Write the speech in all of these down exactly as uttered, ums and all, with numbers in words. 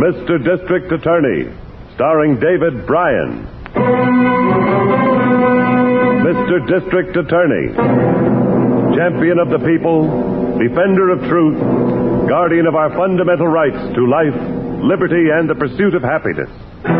Mister District Attorney, starring David Bryan. Mister District Attorney, champion of the people, defender of truth, guardian of our fundamental rights to life, liberty, and the pursuit of happiness.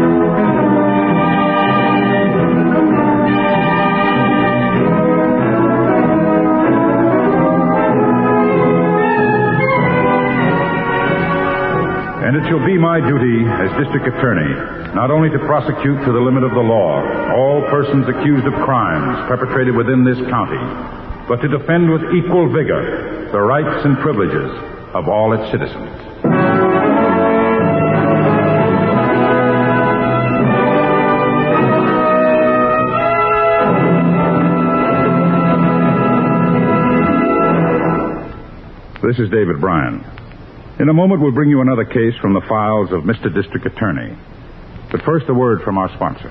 And it shall be my duty as district attorney not only to prosecute to the limit of the law all persons accused of crimes perpetrated within this county, but to defend with equal vigor the rights and privileges of all its citizens. This is David Bryan. In a moment, we'll bring you another case from the files of Mister District Attorney. But first, a word from our sponsor.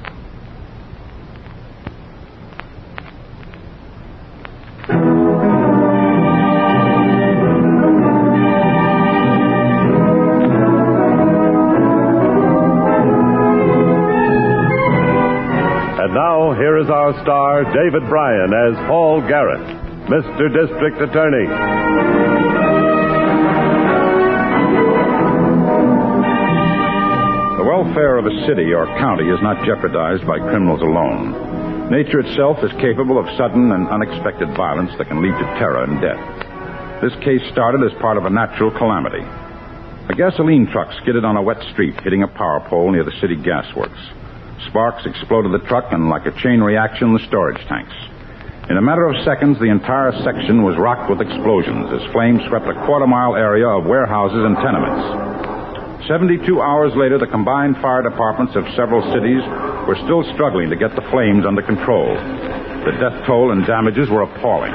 And now, here is our star, David Bryan, as Paul Garrett, Mister District Attorney. The welfare of a city or county is not jeopardized by criminals alone. Nature itself is capable of sudden and unexpected violence that can lead to terror and death. This case started as part of a natural calamity. A gasoline truck skidded on a wet street, hitting a power pole near the city gas works. Sparks exploded the truck, and like a chain reaction, the storage tanks. In a matter of seconds, the entire section was rocked with explosions as flames swept a quarter-mile area of warehouses and tenements. Seventy-two hours later, the combined fire departments of several cities were still struggling to get the flames under control. The death toll and damages were appalling.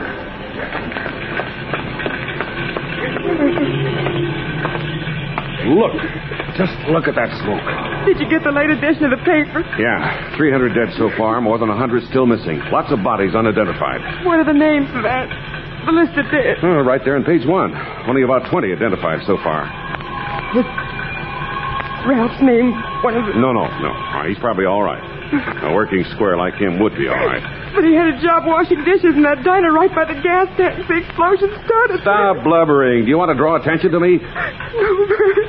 Look. Just look at that smoke. Did you get the late edition of the paper? Yeah. three hundred dead so far, more than one hundred still missing. Lots of bodies unidentified. What are the names of that? The list of dead. Oh, right there on page one. Only about twenty identified so far. Was Ralph's name one of the... No, no, no. Oh, he's probably all right. A working square like him would be all right. But he had a job washing dishes in that diner right by the gas tank. The explosion started. Stop blubbering. Do you want to draw attention to me? No, Bert.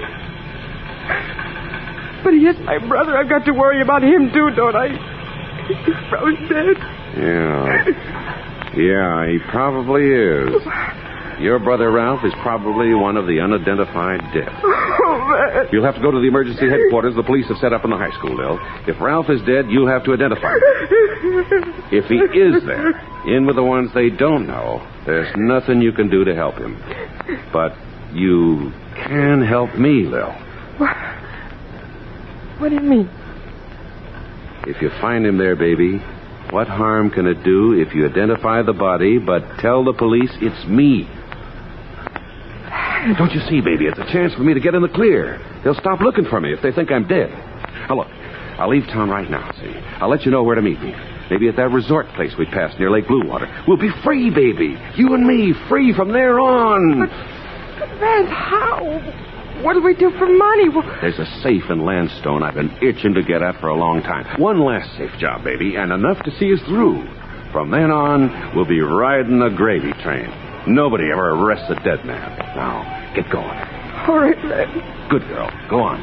But he is my brother. I've got to worry about him, too, don't I? He's probably dead. Yeah. Yeah, he probably is. Your brother Ralph is probably one of the unidentified dead. Oh, man. You'll have to go to the emergency headquarters the police have set up in the high school, Lil. If Ralph is dead, you'll have to identify him. If he is there, in with the ones they don't know, there's nothing you can do to help him. But you can help me, Lil. What? What do you mean? If you find him there, baby, what harm can it do if you identify the body but tell the police it's me? Don't you see, baby, it's a chance for me to get in the clear. They'll stop looking for me if they think I'm dead. Now, look, I'll leave town right now, see? I'll let you know where to meet me. Maybe at that resort place we passed near Lake Blue Water. We'll be free, baby. You and me, free from there on. But, but Vance, how? What do we do for money? Well... There's a safe in Landstone I've been itching to get at for a long time. One last safe job, baby, and enough to see us through. From then on, we'll be riding a gravy train. Nobody ever arrests a dead man. Now, get going. All right, man. Good girl. Go on.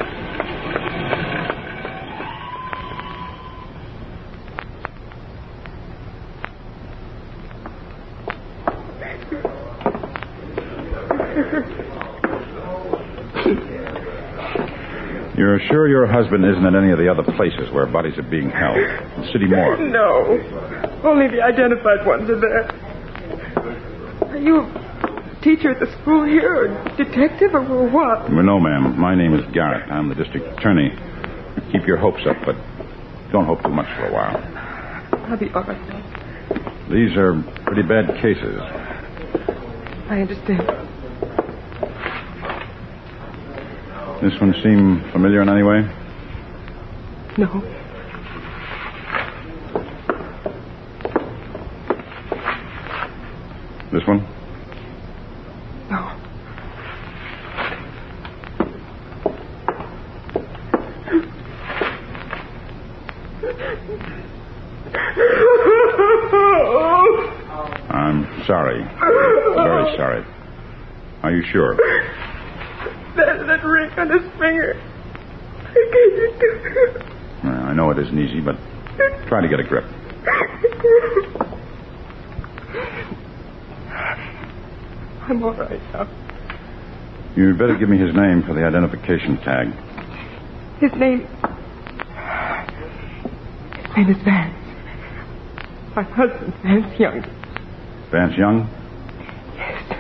You're sure your husband isn't at any of the other places where bodies are being held? The city morgue? No. Only the identified ones are there. Are you a teacher at the school here, or detective, or what? Well, no, ma'am. My name is Garrett. I'm the district attorney. Keep your hopes up, but don't hope too much for a while. I'll be all right. These are pretty bad cases. I understand. This one seem familiar in any way? No. This one? No. sorry. Very sorry. Are you sure? That, that ring on his finger. Well, I know it isn't easy, but try to get a grip. I'm all right now. You'd better give me his name for the identification tag. His name... His name is Vance. My husband, Vance Young. Vance Young? Yes.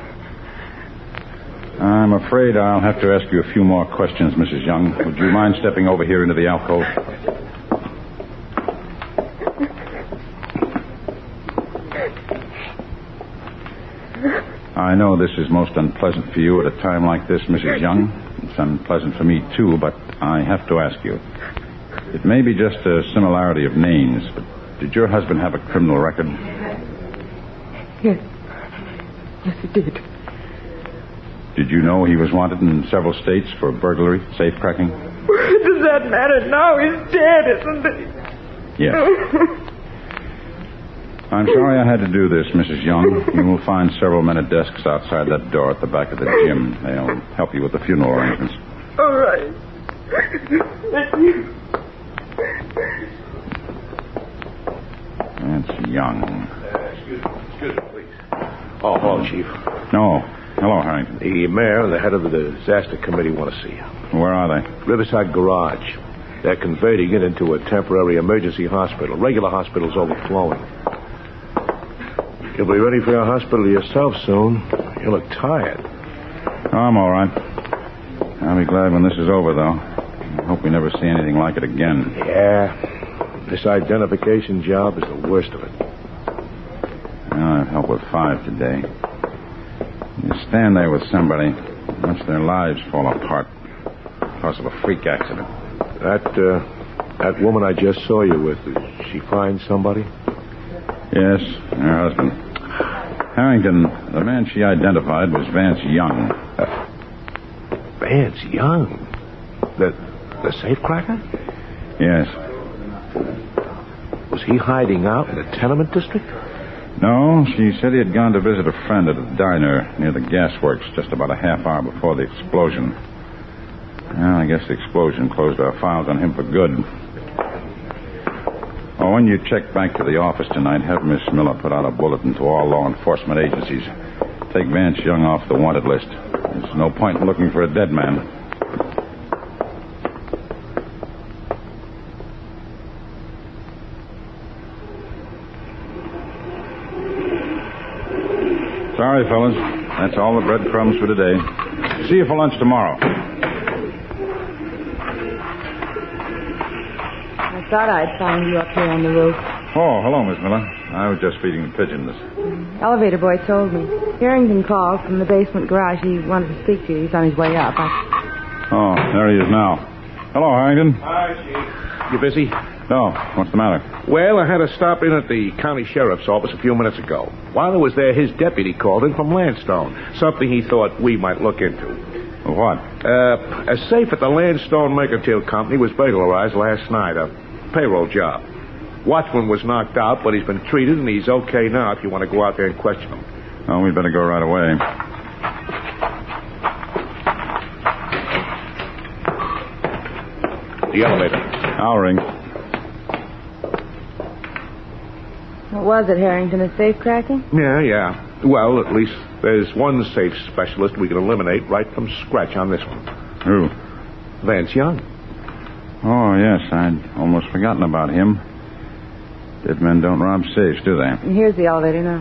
I'm afraid I'll have to ask you a few more questions, Missus Young. Would you mind stepping over here into the alcove? I know this is most unpleasant for you at a time like this, Missus Young. It's unpleasant for me, too, but I have to ask you. It may be just a similarity of names, but did your husband have a criminal record? Yes. Yes, he did. Did you know he was wanted in several states for burglary, safecracking? Does that matter now? He's dead, isn't he? Yes. I'm sorry I had to do this, Missus Young. You will find several men at desks outside that door at the back of the gym. They'll help you with the funeral arrangements. All right. Thank you. That's Young. Uh, excuse me. Excuse me, please. Oh, hello, Chief. No. Hello, Harrington. The mayor and the head of the disaster committee want to see you. Where are they? Riverside Garage. They're converting it into a temporary emergency hospital. Regular hospital's overflowing. You'll be ready for your hospital yourself soon. You look tired. Oh, I'm all right. I'll be glad when this is over, though. I hope we never see anything like it again. Yeah. This identification job is the worst of it. Well, I've helped with five today. You stand there with somebody, watch their lives fall apart because of a freak accident. That, uh, that woman I just saw you with, did she find somebody? Yes, her husband. Harrington, the man she identified was Vance Young. Uh, Vance Young? The, the safecracker? Yes. Was he hiding out in the tenement district? No, she said he had gone to visit a friend at a diner near the gasworks just about a half hour before the explosion. Well, I guess the explosion closed our files on him for good. Oh, when you check back to the office tonight, have Miss Miller put out a bulletin to all law enforcement agencies. Take Vance Young off the wanted list. There's no point in looking for a dead man. Sorry, fellas. That's all the breadcrumbs for today. See you for lunch tomorrow. I thought I'd find you up here on the roof. Oh, hello, Miss Miller. I was just feeding the pigeons. Elevator boy told me. Harrington called from the basement garage. He wanted to speak to you. He's on his way up. I... Oh, there he is now. Hello, Harrington. Hi, Chief. You busy? No. What's the matter? Well, I had to stop in at the county sheriff's office a few minutes ago. While I was there, his deputy called in from Landstone. Something he thought we might look into. What? Uh, a safe at the Landstone Mercantile Company was burglarized last night. A payroll job. Watchman was knocked out, but he's been treated, and he's okay now if you want to go out there and question him. Oh, we'd better go right away. The elevator. I'll ring. What was it, Harrington? A safe cracking? Yeah, yeah. Well, at least there's one safe specialist we can eliminate right from scratch on this one. Who? Vance Young. Oh, yes. I'd almost forgotten about him. Dead men don't rob safes, do they? And here's the elevator now.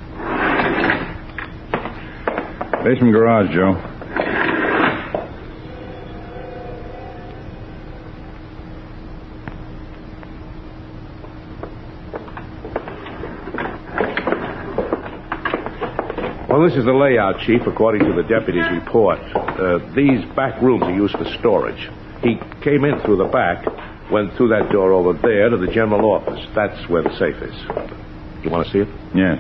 Basement garage, Joe. Well, this is the layout, Chief, according to the deputy's report. Uh, these back rooms are used for storage. He came in through the back, went through that door over there to the general office. That's where the safe is. You want to see it? Yes.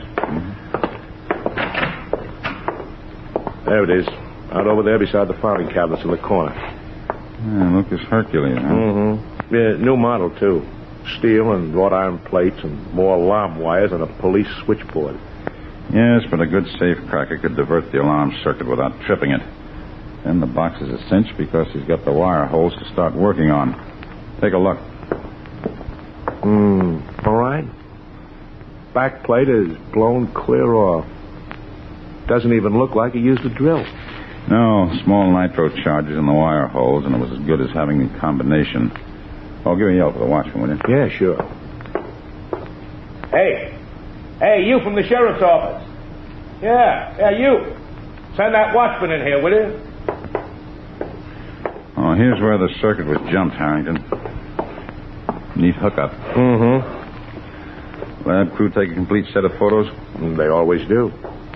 There it is. Out over there beside the filing cabinets in the corner. Yeah, Lucas Hercules, huh? Mm-hmm. Yeah, new model, too. Steel and wrought iron plates and more alarm wires and a police switchboard. Yes, but a good safe cracker could divert the alarm circuit without tripping it. Then the box is a cinch because he's got the wire holes to start working on. Take a look. Hmm, all right. Back plate is blown clear off. Doesn't even look like he used a drill. No, small nitro charges in the wire holes, and it was as good as having the combination. Oh, give me a yell for the watchman, will you? Yeah, sure. Hey. Hey, you from the sheriff's office. Yeah, yeah, you. Send that watchman in here, will you? Oh, here's where the circuit was jumped, Harrington. Neat hookup. Mm-hmm. Lab crew take a complete set of photos? They always do.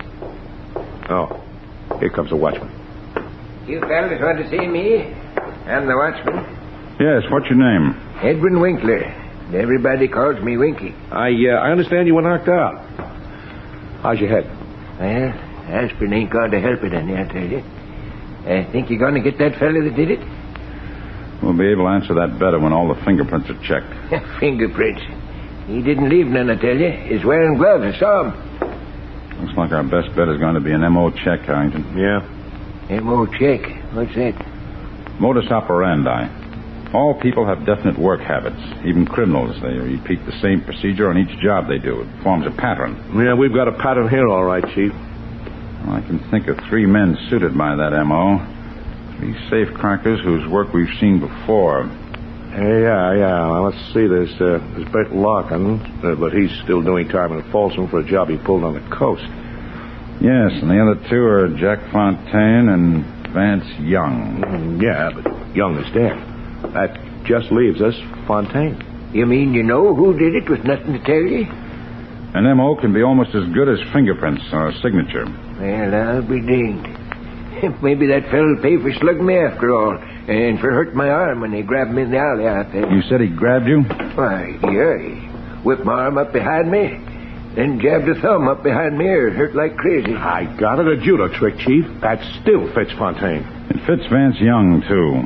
Oh, here comes the watchman. You fellas want to see me? I'm the watchman. Yes, what's your name? Edwin Winkler. Everybody calls me Winky. I uh, I understand you were knocked out. How's your head? Well, aspirin ain't going to help it any, I tell you. I think you're going to get that fella that did it? We'll be able to answer that better when all the fingerprints are checked. Fingerprints. He didn't leave none, I tell you. He's wearing gloves. I saw him. Looks like our best bet is going to be an M O check, Harrington. Yeah. M O check? What's that? Modus operandi. All people have definite work habits. Even criminals. They repeat the same procedure on each job they do. It forms a pattern. Yeah, we've got a pattern here, all right, Chief. Well, I can think of three men suited by that M O. Three safe crackers whose work we've seen before. Hey, yeah, yeah. Well, let's see. There's, uh, there's Bert Larkin, uh, but he's still doing time in Folsom for a job he pulled on the coast. Yes, and the other two are Jack Fontaine and Vance Young. Mm, yeah, but Young is dead. That just leaves us Fontaine. You mean you know who did it with nothing to tell you? An M O can be almost as good as fingerprints or a signature. Well, I'll be dinged. Maybe that fella'll pay for slugging me after all, and for hurting my arm when they grabbed me in the alley out there. You said he grabbed you? Why, yeah, he whipped my arm up behind me, then jabbed a thumb up behind me ear. It hurt like crazy. I got it, a judo trick, Chief. That still fits Fontaine. It fits Vance Young, too.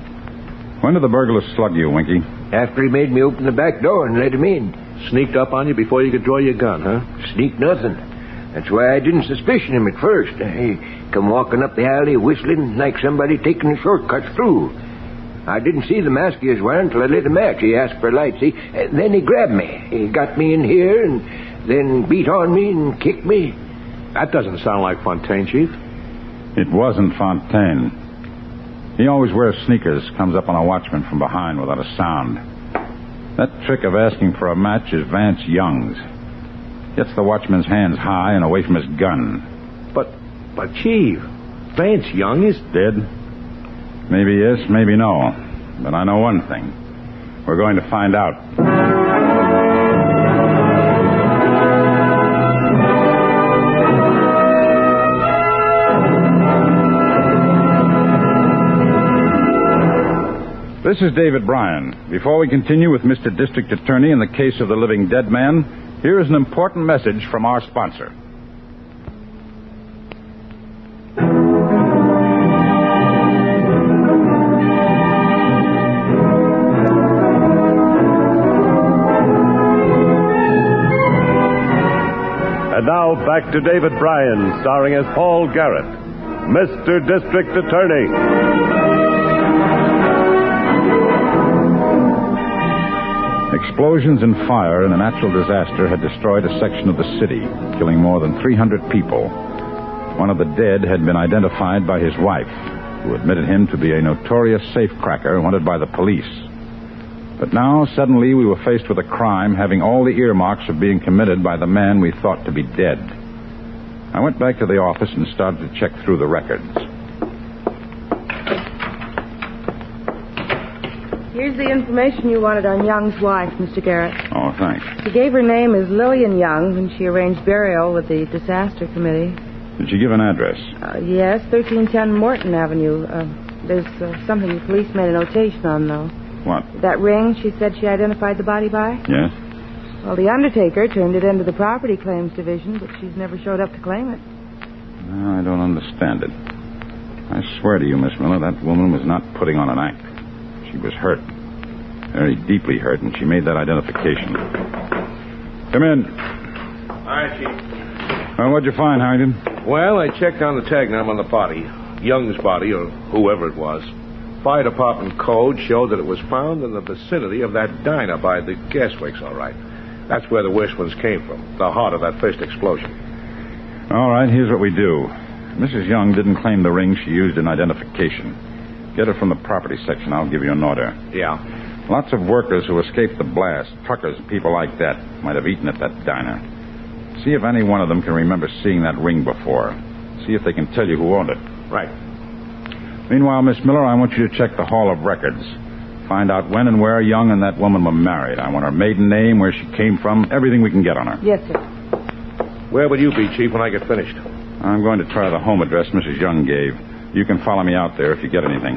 When did the burglar slug you, Winky? After he made me open the back door and let him in. Sneaked up on you before you could draw your gun, huh? Sneak nothing. That's why I didn't suspicion him at first. He come walking up the alley whistling like somebody taking the shortcuts through. I didn't see the mask he was wearing till I lit a match. He asked for a light, see? And then he grabbed me. He got me in here and then beat on me and kicked me. That doesn't sound like Fontaine, Chief. It wasn't Fontaine. He always wears sneakers, comes up on a watchman from behind without a sound. That trick of asking for a match is Vance Young's. Gets the watchman's hands high and away from his gun. But, but, Chief, Vance Young is dead. Maybe yes, maybe no. But I know one thing. We're going to find out. This is David Bryan. Before we continue with Mister District Attorney in the case of the living dead man, here is an important message from our sponsor. And now back to David Bryan, starring as Paul Garrett, Mister District Attorney. Explosions and fire in a natural disaster had destroyed a section of the city, killing more than three hundred people. One of the dead had been identified by his wife, who admitted him to be a notorious safecracker wanted by the police. But now, suddenly, we were faced with a crime having all the earmarks of being committed by the man we thought to be dead. I went back to the office and started to check through the records. Here's the information you wanted on Young's wife, Mister Garrett. Oh, thanks. She gave her name as Lillian Young when she arranged burial with the disaster committee. Did she give an address? Uh, yes, thirteen ten Morton Avenue. Uh, there's uh, something the police made a notation on, though. What? That ring she said she identified the body by? Yes. Well, the undertaker turned it into the property claims division, but she's never showed up to claim it. No, I don't understand it. I swear to you, Miss Miller, that woman was not putting on an act. She was hurt. Very deeply hurt, and she made that identification. Come in. All right, Chief. Well, what'd you find, Harrington? Well, I checked on the tag number on the body. Young's body, or whoever it was. Fire department code showed that it was found in the vicinity of that diner by the gas works, all right. That's where the worst ones came from, the heart of that first explosion. All right, here's what we do. Missus Young didn't claim the ring she used in identification. Get it from the property section. I'll give you an order. Yeah. Lots of workers who escaped the blast, truckers, people like that, might have eaten at that diner. See if any one of them can remember seeing that ring before. See if they can tell you who owned it. Right. Meanwhile, Miss Miller, I want you to check the Hall of Records. Find out when and where Young and that woman were married. I want her maiden name, where she came from, everything we can get on her. Yes, sir. Where will you be, Chief, when I get finished? I'm going to try the home address Missus Young gave. You can follow me out there if you get anything.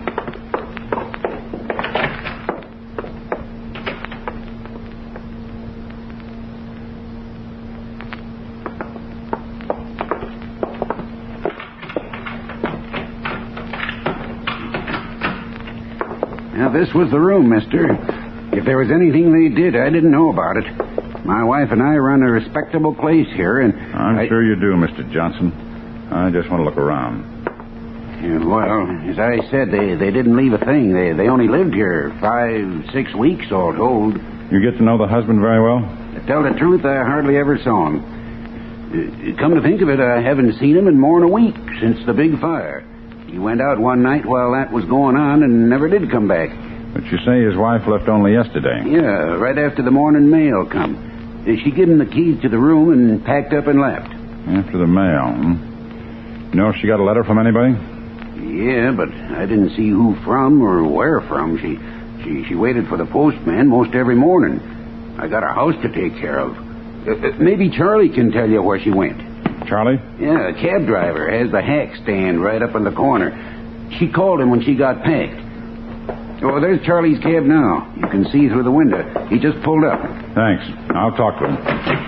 Now, this was the room, mister. If there was anything they did, I didn't know about it. My wife and I run a respectable place here, and... I'm I... sure you do, Mister Johnson. I just want to look around. Yeah, well, as I said, they, they didn't leave a thing. They, they only lived here five, six weeks, all told. You get to know the husband very well? To tell the truth, I hardly ever saw him. Uh, come to think of it, I haven't seen him in more than a week since the big fire. He went out one night while that was going on and never did come back. But you say his wife left only yesterday. Yeah, right after the morning mail come. She gave him the keys to the room and packed up and left. After the mail, hmm? You know if she got a letter from anybody? Yeah, but I didn't see who from or where from. She she, she waited for the postman most every morning. I got a house to take care of. Uh, maybe Charlie can tell you where she went. Charlie? Yeah, a cab driver has the hack stand right up in the corner. She called him when she got packed. Oh, there's Charlie's cab now. You can see through the window. He just pulled up. Thanks. I'll talk to him.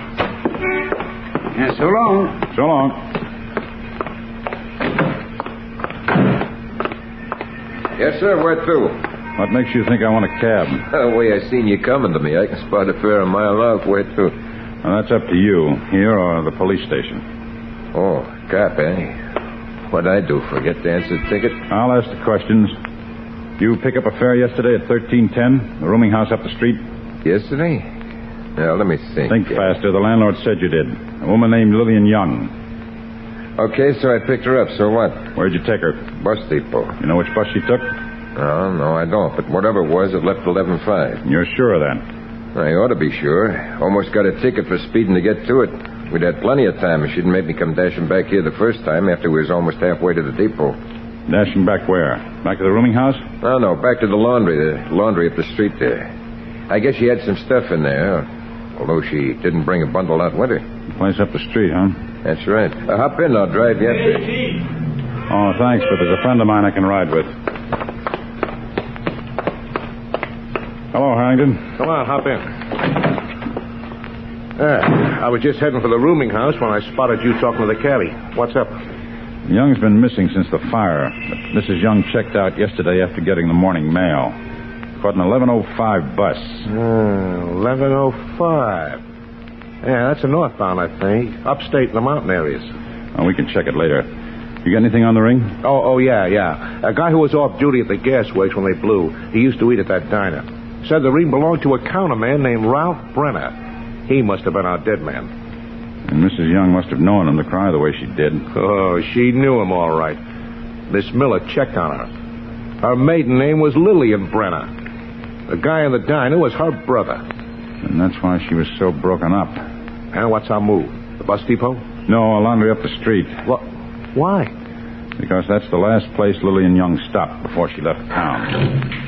Yeah, so long. So long. Yes, sir. Where to? What makes you think I want a cab? The way I seen you coming to me, I can spot a fare a mile off. Where to? Well, that's up to you, here or the police station. Oh, cop, eh? What'd I do? Forget to answer the ticket? I'll ask the questions. You pick up a fare yesterday at thirteen ten, the rooming house up the street? Yesterday? Now, let me think. Think faster. The landlord said you did. A woman named Lillian Young. Okay, so I picked her up. So what? Where'd you take her? Bus depot. You know which bus she took? Oh, no, I don't. But whatever it was, it left eleven five. You're sure of that? I ought to be sure. Almost got a ticket for speeding to get to it. We'd had plenty of time if she didn't make me come dashing back here the first time after we was almost halfway to the depot. Dashing back where? Back to the rooming house? Oh, no, back to the laundry, the laundry up the street there. I guess she had some stuff in there, although she didn't bring a bundle out with her. Place up the street, huh? That's right. Uh, hop in, I'll drive you up there. Oh, thanks, but there's a friend of mine I can ride with. Hello, Harrington. Come on, hop in. Ah, I was just heading for the rooming house when I spotted you talking to the cabbie. What's up? Young's been missing since the fire, but Missus Young checked out yesterday after getting the morning mail. Caught an eleven oh five bus. Uh, eleven oh five. Yeah, that's a northbound, I think. Upstate in the mountain areas. Oh, we can check it later. You got anything on the ring? Oh, oh, yeah, yeah. A guy who was off duty at the gas works when they blew. He used to eat at that diner. Said the ring belonged to a counterman named Ralph Brenner. He must have been our dead man. And Missus Young must have known him to cry the way she did. Oh, she knew him all right. Miss Miller checked on her. Her maiden name was Lillian Brenner. The guy in the diner was her brother. And that's why she was so broken up. And what's our move? The bus depot? No, a laundry up the street. What? Why? Because that's the last place Lillian Young stopped before she left town.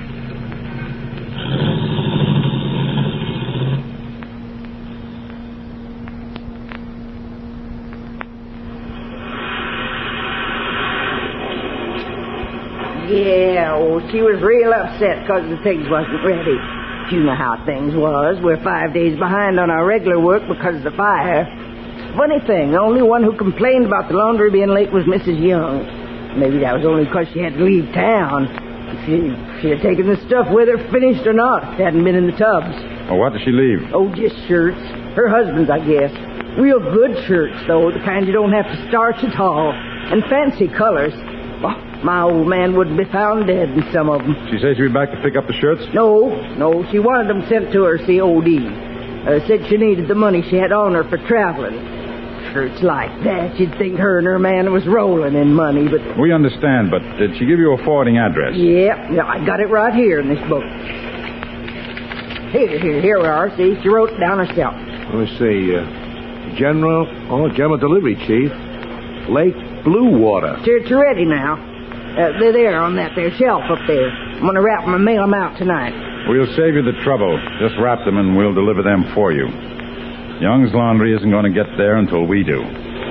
Yeah, oh, she was real upset because the things wasn't ready. You know how things was. We're five days behind on our regular work because of the fire. Funny thing, the only one who complained about the laundry being late was Missus Young. Maybe that was only because she had to leave town. She, she had taken the stuff with her, finished or not. It hadn't been in the tubs. Oh, what did she leave? Oh, just shirts. Her husband's, I guess. Real good shirts, though, the kind you don't have to starch at all. And fancy colors. Oh, my old man wouldn't be found dead in some of them. She said she'd be back to pick up the shirts? No, no, she wanted them sent to her C O D. Uh, said she needed the money she had on her for traveling. Shirts like that, you'd think her and her man was rolling in money, but... We understand, but did she give you a forwarding address? Yeah, yeah, I got it right here in this book. Here, here, here we are. See, she wrote it down herself. Let me see. Uh, General, oh, General Delivery, Chief. Lake Blue Water. Shirts are ready now. Uh, they're there on that there shelf up there. I'm going to wrap them and mail them out tonight. We'll save you the trouble. Just wrap them and we'll deliver them for you. Young's Laundry isn't going to get there until we do.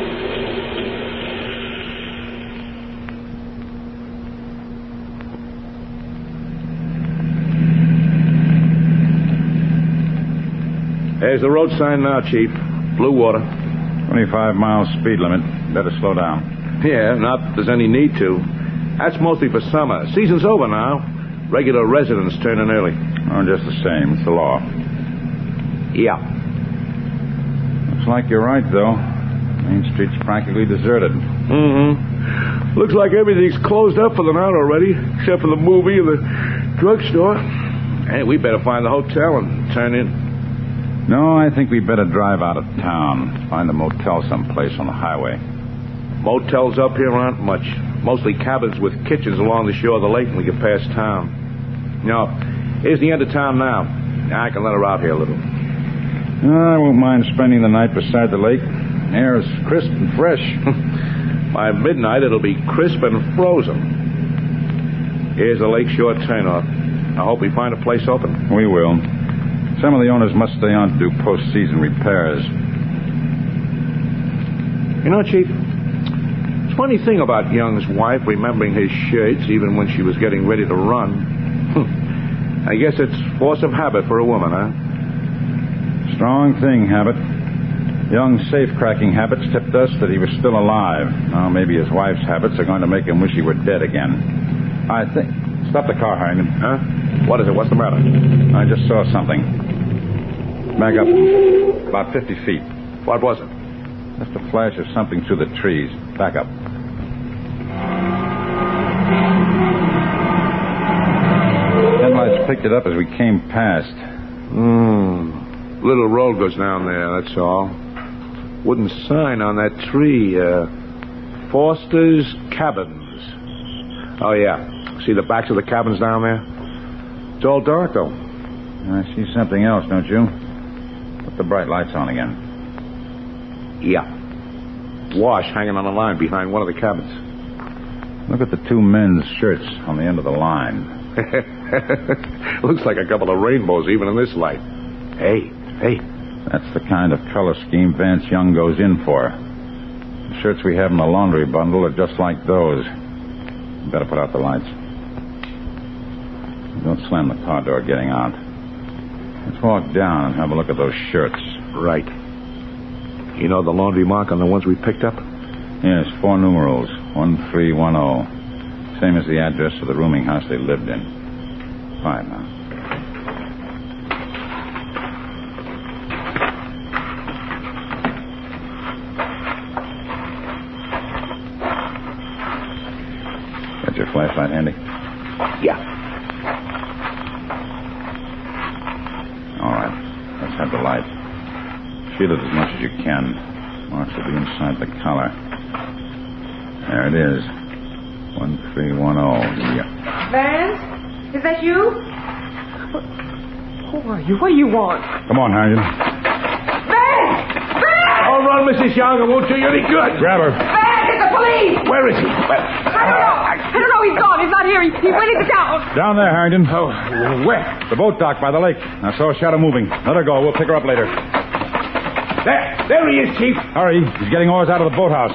There's the road sign now, Chief. Blue Water. twenty-five miles speed limit. Better slow down. Yeah, not that there's any need to. That's mostly for summer. Season's over now. Regular residents turn in early. Oh, just the same. It's the law. Yeah. Looks like you're right, though. Main Street's practically deserted. Mm-hmm. Looks like everything's closed up for the night already, except for the movie and the drugstore. Hey, we better find the hotel and turn in. No, I think we'd better drive out of town. Find a motel someplace on the highway. Motels up here aren't much. Mostly cabins with kitchens along the shore of the lake when we get past town. No, here's the end of town now. I can let her out here a little. I won't mind spending the night beside the lake. Air is crisp and fresh. By midnight, it'll be crisp and frozen. Here's the lakeshore turnoff. I hope we find a place open. We will. Some of the owners must stay on to do post-season repairs. You know, Chief, it's a funny thing about Young's wife remembering his shirts even when she was getting ready to run. I guess it's force of habit for a woman, huh? Strong thing, Habit. Young's safe-cracking habits tipped us that he was still alive. Now, maybe his wife's habits are going to make him wish he were dead again. I think... Stop the car, Harrington. Huh? What is it? What's the matter? I just saw something. Back up. About fifty feet. What was it? Just a flash of something through the trees. Back up. Headlights picked it up as we came past. Hmm. Little road goes down there, that's all. Wooden sign on that tree. Uh, Foster's Cabins. Oh, yeah. See the backs of the cabins down there? It's all dark, though. I see something else, don't you? Put the bright lights on again. Yeah. Wash hanging on a line behind one of the cabins. Look at the two men's shirts on the end of the line. Looks like a couple of rainbows even in this light. Hey, hey. That's the kind of color scheme Vance Young goes in for. The shirts we have in the laundry bundle are just like those. You better put out the lights. Don't slam the car door getting out. Let's walk down and have a look at those shirts. Right. You know the laundry mark on the ones we picked up? Yes, four numerals. one three one zero. Same as the address of the rooming house they lived in. Fine now. Got your flashlight handy? Yeah. All right. Let's have the light. Shield it as much as you can. Marks will be inside the collar. There it is. one three one zero. Yeah. Vance? Is that you? Who are you? What do you want? Come on, Harrington. Vance! Vance! Don't run, Missus Young. It won't do you any good. Grab her. Vance, it's the police! Where is he? Where? I don't know. I don't know. He's gone. He's not here. He, he went into town. Down there, Harrington. Oh, where? The boat dock by the lake. I saw a shadow moving. Let her go. We'll pick her up later. There. There he is, Chief. Hurry. He's getting oars out of the boathouse.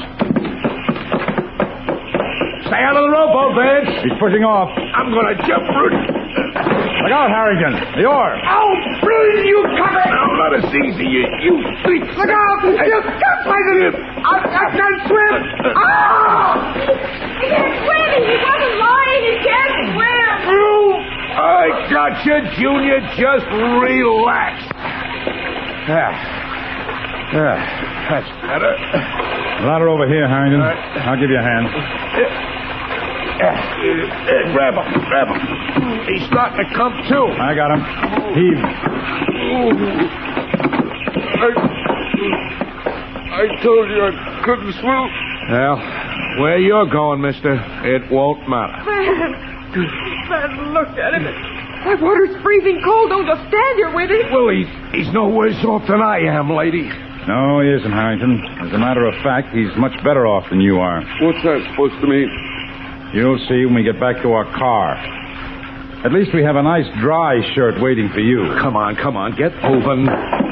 Stay out of the rowboat, Vance. He's pushing off. I'm going to jump root. Look out, Harrington. The oar. Oh, brilliant, you cover. I'm not as easy, you, you think. Look out. He's still stuck by the... I, I can't swim. Ah! He can't swim. He wasn't lying. He can't swim. I got you, Junior. Just relax. Ah. Ah. That's better. Ladder over here, Harrington. All right. I'll give you a hand. Uh, grab him, grab him. He's starting to come to. I got him. Heave. I, I told you I couldn't swim. Well, where you're going, mister, it won't matter. Man, man, look at him. That water's freezing cold. Don't just stand here with him. Well, he's, he's no worse off than I am, lady. No, he isn't, Harrington. As a matter of fact, he's much better off than you are. What's that supposed to mean? You'll see when we get back to our car. At least we have a nice dry shirt waiting for you. Come on, come on, get moving.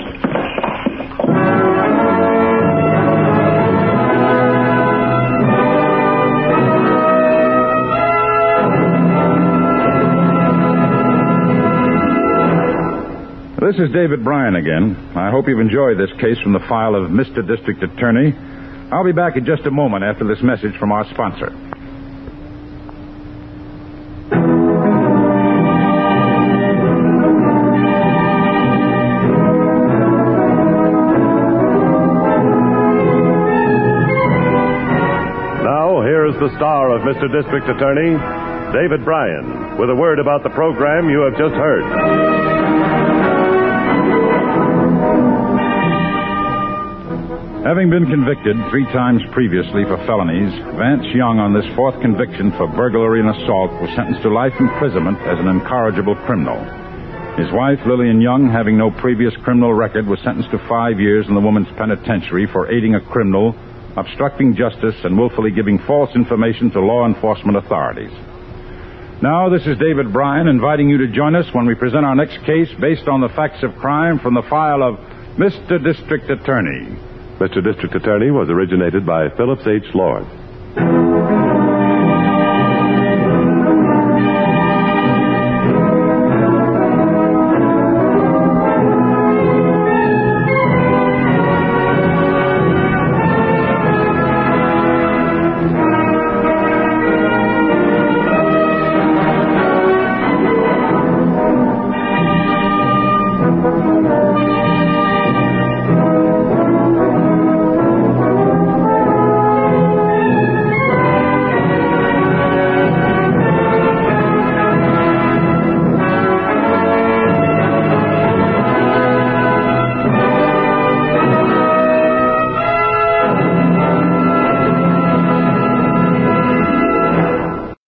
This is David Bryan again. I hope you've enjoyed this case from the file of Mister District Attorney. I'll be back in just a moment after this message from our sponsor. Now, here's the star of Mister District Attorney, David Bryan, with a word about the program you have just heard. Having been convicted three times previously for felonies, Vance Young, on this fourth conviction for burglary and assault, was sentenced to life imprisonment as an incorrigible criminal. His wife, Lillian Young, having no previous criminal record, was sentenced to five years in the women's penitentiary for aiding a criminal, obstructing justice, and willfully giving false information to law enforcement authorities. Now, this is David Bryan inviting you to join us when we present our next case based on the facts of crime from the file of Mister District Attorney. Mister District Attorney was originated by Phillips H. Lord.